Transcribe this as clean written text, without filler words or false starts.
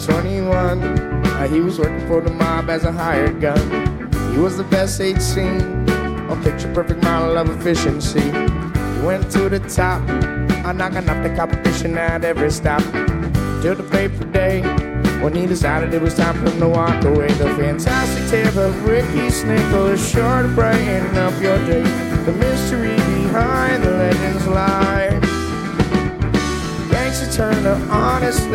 21. He was working for the mob as a hired gun. He was the best they'd seen, a picture-perfect model of efficiency. He went to the top, knocking off the competition at every stop. Till the paper day, when he decided it was time for him to walk away. The fantastic tale of Ricky Snickle is sure to brighten up your day. The mystery behind the legends lie. Gangster turned to honest